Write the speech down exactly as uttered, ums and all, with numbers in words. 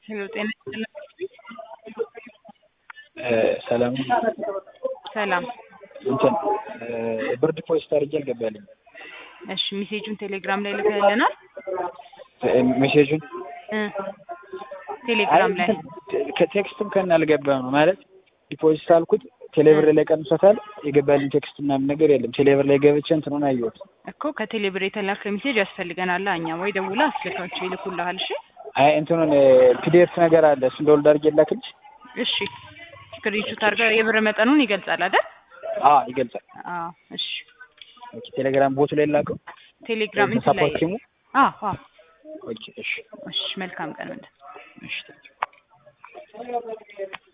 ሄሎ ጤና ይስጥልኝ። ሰላም ሰላም። እንትን ብርድ ፖስት አድርጌ አልገባልኝ። እሺ ሜሴጁን ቴሌግራም ላይ ልከህልናል? ሜሴጁን እ ቴሌግራም ላይ ከቴክስትም ከና አልገባም ማለት ዲፖዚት አልኩት ቴሌብር ላይ ቀንሶታል። የገባልኝ ቴክስት ምናምን ነገር የለም። ቴሌብር ላይ ገብቼ እንትኑን አየሁት እኮ ከቴሌብር የተላከ ሜሴጅ ያስፈልገናል። እኛ ወይ ደውላ አስልካቸው ይልኩልሃል። እሺ አይ እንትኑን ፒዲኤፍ ነገር አለ እሱን ዶልድ አድርጌ ላክልሽ። እሺ ስክሪንሾት አድርገህ የብር መጠኑን ይገልጻል አይደል? አዎ ይገልጻል። አዎ እሺ ኦኬ ቴሌግራም ቦቱ ላይ ላከው። ቴሌግራም እንትን ላይ ሰፖርቲሙ አዎ አዎ ኦኬ እሺ እሺ መልካም ቀን። እሺ